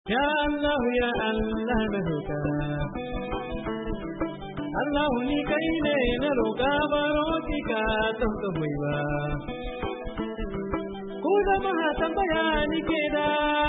Ya Allah ya Allah na roƙa Allah ni kai ne na roƙa baro ki ka don ka hoiwa ku jama'a tambaya ni ke da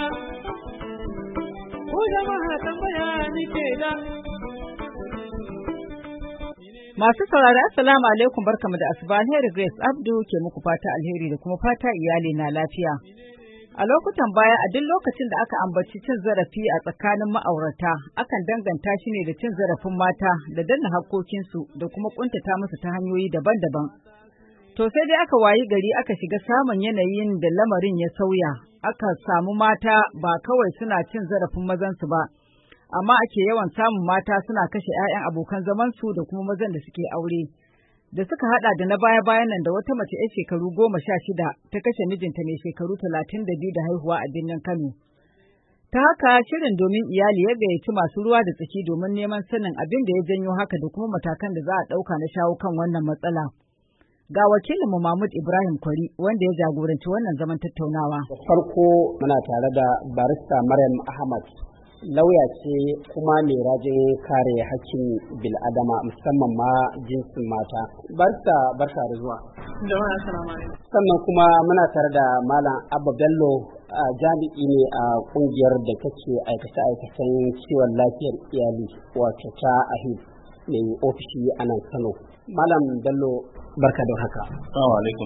Masu saurari assalamu alaikum barkamu da asuba. Alheri Grace Abdu ke muku fata alheri da kuma fata iyali na lafiya. A lokutan baya a duk lokacin da aka ambaci cin zarafi a tsakanin ma'aurata akan danganta shi ne da cin zarafin mata da danna hakkokinsu da kuma kuntata musu ta hanyoyi daban-daban. To sai dai aka wayi gari aka shiga samun yanayin da lamarin ya sauya, aka samu mata ba kawai suna cin zarafin mazansu ba, amma ake yawan samun mata suna kashe 'ya'yan abokan zamansu da kuma mazan da suke aure. Da suka hada da na baya-bayan nan da wata mace 'yar shekaru 16 ta kashe mijinta mai shekaru 32 da haihuwa a birnin Kano. Ta haka shirin domin iyali ya gayyaci masu ruwa da tsaki domin neman sanin abin da ya janyo haka da kuma matakan da za a ɗauka na shawo kan wannan matsala. Ga wakilinmu Mahmud Ibrahim Kwari wanda ya jagoranci wannan zaman tattaunawa. Farko muna tare da barista Maryam Ahmad, lauya ce kuma mai rajin kare hakkin bil'adama musamman ma jinsin mata. Barista barka da zuwa. Jama'a assalamu alaikum. Sannan kuma muna tare da Malam Abba Bello, jami'i ne a kungiyar da take aikace-aikacen kiwon lafiyar iyali wato ta AHID mai ofishi a nan Kano. Malam Bello barka da haka. Assalamu alaikum.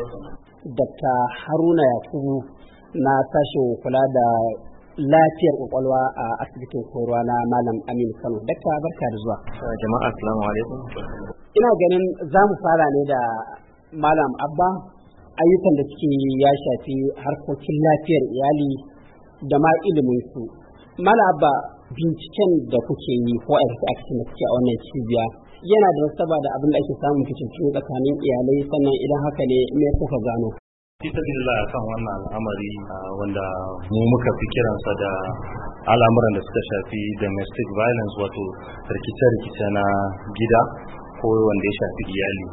Dr. Haruna Yakubu na sashen kula da lafiyar kwakwalwa a asibitin koyarwa na Malam Aminu Kano. Dakta barka da zuwa. Jama'a assalamu alaikum. Ina ganin za mu fara ne da Malam Abba, ayyukan da suke ya shafi harkokin lafiyar iyali da ma ilimin su. Malam Abba, binciken da kuke yi ko aikace da kuke a wannan cibiya yana da nasaba da abin da ake samun fitintunu tsakanin iyalai, sannan idan haka ne me kuka gano? Bismillah akan wannan al'amari wanda mu muka fi kiransa da al'amuran da suka shafi domestic violence, wato rikice-rikice na gida ko wanda ya shafi iyali.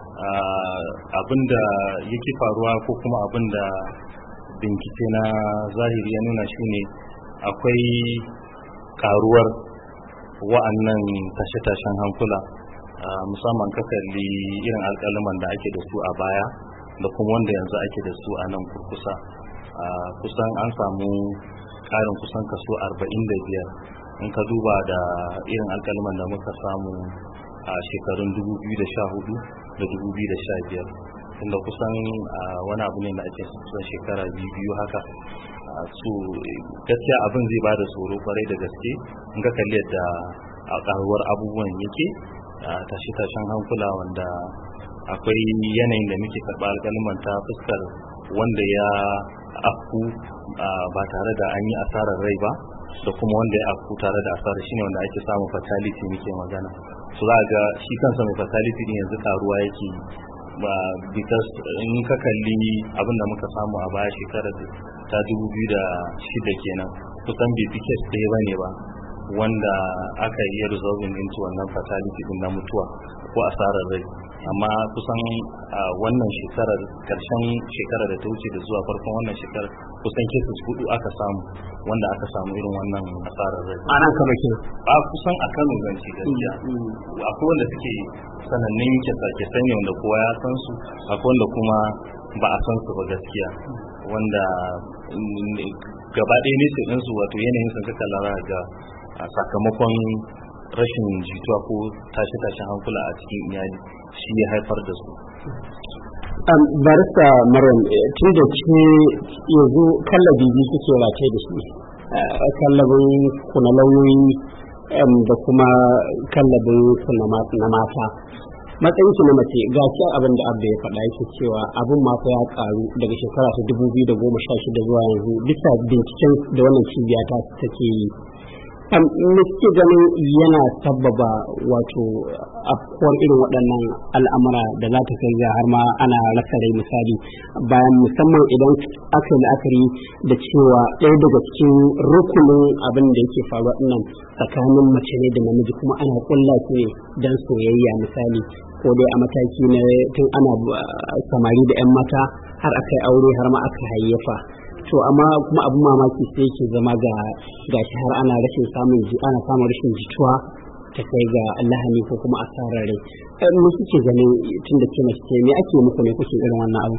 Abinda yake faruwa ko kuma abinda bincike na zahiri ya nuna shine akwai karuwar wa'annan tashe-tashen hankula, musamman kakalli irin alƙaluman da ake da su a baya da kuma wanda yanzu ake da su a nan kurkusa. Kusan an samu ƙarin kusan kaso 45 in ka duba da irin alƙaluman da muka samu a shekarun 2014 da 2015, inda kusan wani abu ne da ake kusan shekara biyu haka. Su gaskiya abin zai ba da tsoro kwarai da gaske in ka kalli yadda a ƙaruwar abubuwan yake tashe-tashen hankula, wanda akwai yanayin da muke karɓa alƙalman ta fuskar wanda ya afku ba tare da an yi asarar rai ba, da kuma wanda ya afku tare da asarar, shine wanda ake samun fatality muke magana. So za ga shi kansa mai fatality din yanzu karuwa yake ba, because in ka kalli abin da muka samu a baya shekarar ta 2006 kenan, kusan bai fi case ɗaya bane ba wanda aka yi resolving into wannan fatality din na mutuwa ko asarar rai. Amma kusan wannan shekarar, karshen shekarar da ta wuce da zuwa farkon wannan shekarar, kusan cases 4 aka samu wanda aka samu irin wannan asarar rai. Ana kama ke kusan a Kano ganci gaskiya. Akwai wanda suke sanannun kisa ne wanda kowa ya san su, akwai wanda kuma ba a san su ba gaskiya, wanda gaba ɗaya ne ɗinsu wato yanayin sun kaka lara ga sakamakon rashin jituwa ko tashe-tashen hankula a cikin iyali shi ya haifar da su. Barista Maryam, tun da ke yanzu kallabi biyu suke rataye da shi, kallabin ku na lauyoyi da kuma kallabin ku na mata. Matsayin ki na mace, ga shi abin da Abba ya faɗa yake cewa abin ma fa ya karu daga shekara ta 2016 zuwa yanzu bisa binciken da wannan cibiya ta take yi. Me suke ganin yana sabbaba wato afkuwar irin waɗannan al'amura da za ta kai ga har ma ana rasa rai, misali bayan musamman idan aka yi la'akari da cewa ɗaya daga cikin rukunin abin da yake faruwa nan tsakanin mace ne da namiji kuma ana kulla su ne don soyayya, misali ko dai a mataki na tun ana samari da 'yan mata har aka yi aure har ma aka hayyafa. to amma kuma abin mamaki sai yake zama ga shi har ana samun rashin jituwa ta kai ga lahani ko kuma asarar rai. Mu suke ganin tun da ke mace me ake muku ne kuke irin wannan abu?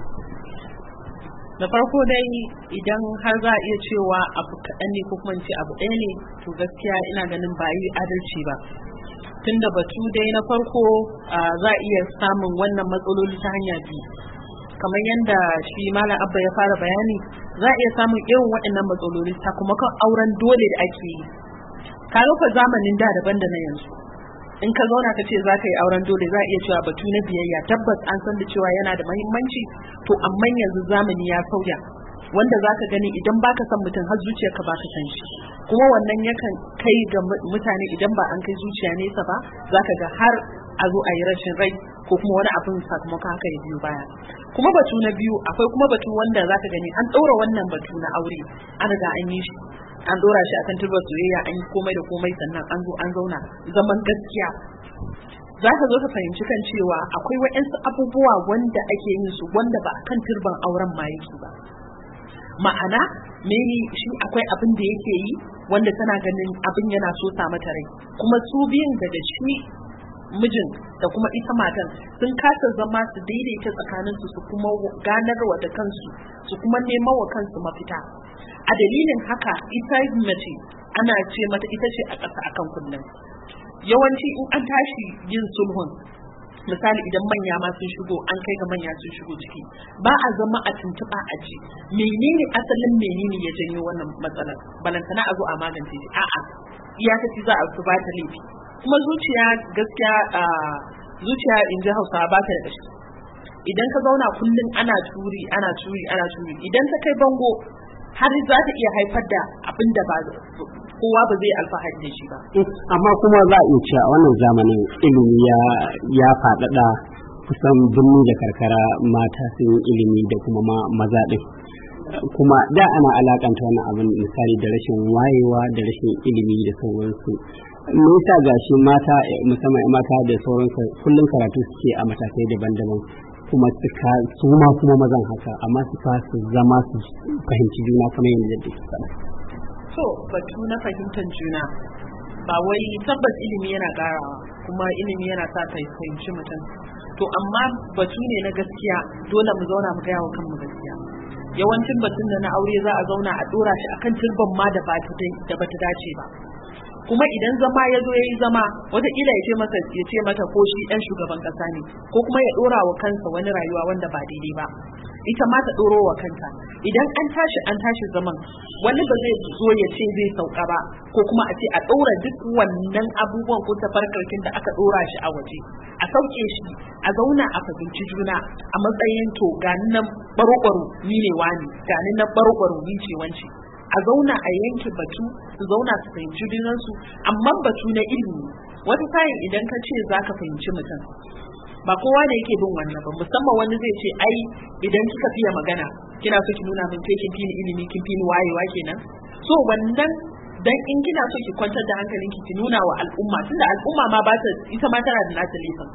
Da farko dai idan har za a iya cewa abu kaɗan ne ko kuma ce abu ɗaya ne, to gaskiya ina ganin ba yi adalci ba. Tunda batu dai na farko za a iya samun wannan matsaloli ta hanya biyu. Kamar yadda shi Malam Abba ya fara bayani, za a iya samun irin waɗannan matsaloli sakamakon auren dole da ake yi. Ka rufe zamanin da daban da na yanzu. In ka zauna ka ce za ka yi auren dole, za a iya cewa batu na biyayya tabbas an san da cewa yana da muhimmanci, to amma yanzu zamani ya sauya, wanda za ka gani idan baka san mutum har zuciyarka ba ka san shi, kuma wannan yakan kai ga mutane idan ba an kai zuciya nesa ba, za ka ga har a zo a yi rashin rai ko kuma wani abin sakamakon haka ya biyo baya. Kuma batu na biyu, akwai kuma batu wanda za ka gani an ɗaura wannan batu na aure, an riga an yi shi, an dora shi akan turbar soyayya, an yi komai da komai, sannan an zo an zauna zaman gaskiya. Za ka zo ka fahimci kan cewa akwai waɗansu abubuwa wanda ake yin su wanda ba kan turban auren ma yake ba. Ma'ana maybe shi akwai abin da yake yi wanda tana ganin abin yana so sa mata rai, kuma su biyun da shi mijin da kuma ita matan sun kasa zama su daidaita tsakaninsu, su kuma ganarwa da kansu, su kuma neman wa kansu mafita. A dalilin haka ita mace ana ce mata ita ce a ƙasa akan kullum. Yawanci in an tashi yin sulhun, misali idan manya ma sun shigo, an kai ga manya sun shigo ciki, ba a zama a tuntuɓa a ji menene asalin menene ya janyo wannan matsalar, balantana a zo a magance shi. A'a, iyakaci za a su ba ta laifi. Kuma zuciya gaskiya zuciya in ji Hausawa ba ta da ƙashi. Idan ka zauna kullum ana turi idan ta kai bango har za ta iya haifar da abin da ba kowa ba zai alfahari da shi ba. Amma kuma za a iya cewa a wannan zamanin ilimi ya faɗaɗa, kusan birni da karkara mata sun yi ilimi da kuma maza ɗin. Kuma da ana alakanta wannan abin misali da rashin wayewa da rashin ilimi da sauransu. Me yasa gashi mata musamman mata da sauransu kullum karatu suke a matakai daban-daban, kuma su ma kuma mazan haka, amma su zama su fahimci juna kamar yadda da faɗa. So batu na fahimtar juna ba wai tabbas ilimi yana ƙarawa, kuma ilimi yana sa ka fahimci mutum, to amma batu ne na gaskiya, dole mu zauna mu gaya wa kanmu gaskiya. Yawancin batun da na aure za a zauna a dora shi akan turban ma da bata dace ba. Kuma idan zama ya zo ya yi zama, wataƙila ya ce mata ko shi ɗan shugaban ƙasa ne, ko kuma ya ɗora wa kansa wani rayuwa wanda ba daidai ba, ita ma ta ɗoro wa kanta. Idan an tashi zaman, wani ba zai zo ya ce zai sauka ba, ko kuma a ce a ɗora duk wannan abubuwan ko tafarkarkin da aka ɗora shi a waje, a sauke shi, a zauna a fahimci juna a matsayin to gani nan baro-baro ni ne wani, gani nan baro-baro ni ce wance. A zauna a yanke batu, su zauna su fahimci junansu, amma batu na ilimi wata sa'in idan ka ce za ka fahimci mutum, ba kowa ne yake bin wannan ba. Musamman wani zai ce ai idan kika fiye magana kina so ki nuna min kin fi ni ilimi, kin fi ni wayewa kenan. So wannan dan in kina so ki kwantar da hankalinki ki nuna wa al'umma, tunda al'umma ma ba ta, ita ma tana da nata laifin.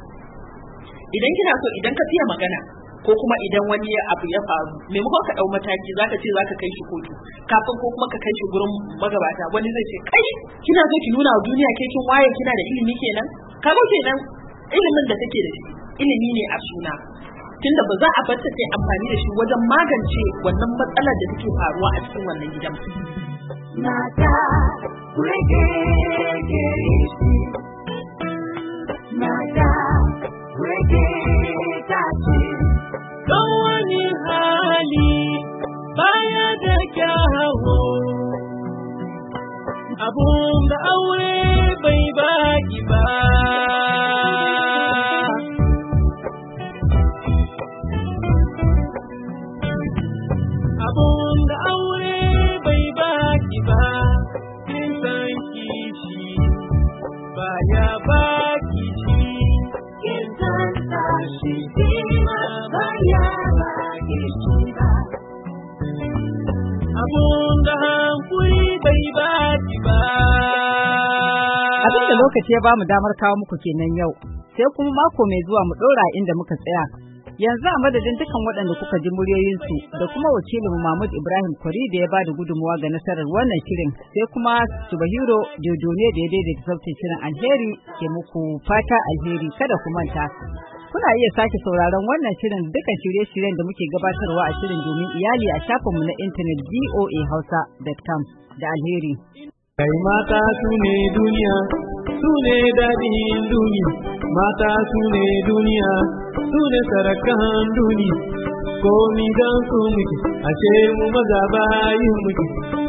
Idan ka fiye magana ko kuma idan wani abu ya faru, maimakon ka dau mataki zaka ce zaka kai shi kotu, kafin ko kuma ka kai shi gurin magabata, wani zai ce kai kina so ki nuna wa duniya ke kin waye, kina da ilimi kenan. Kaga kenan ilimin da kake da shi ilimi ne a suna, tunda ba za a bar ta kai amfani da shi wajen magance wannan matsalar da take faruwa a cikin wannan gidan. Mata wani hali baya da kyawu, abun da aure bai baki ba. Abun da aure bai baki ba, kin san kishi baya baki shi, kin san tashi baya baki shi ba. Abun da hankuri bai baki ba. Abin da lokaci ya ba mu damar kawo muku kenan yau, sai kuma mako mai zuwa mu ɗora inda muka tsaya. Yanzu a madadin dukan waɗanda kuka ji muryoyinsu da kuma wakilin Mahmud Ibrahim Kwari da ya ba da gudunmawa ga nasarar wannan shirin, sai kuma Subahiro Dodone da ya daidaita sautin shirin. Alheri ke muku fata alheri. Kada ku manta, kuna iya sake sauraron wannan shirin dukan shirye-shiryen da muke gabatarwa a shirin domin iyali a shafinmu na intanet voahausa.com da alheri. Kai mata su ne duniya, su ne daɗin duniya, mata su ne duniya, su ne sarakan duniya, komi don su muke, ashe mu maza bayin muke.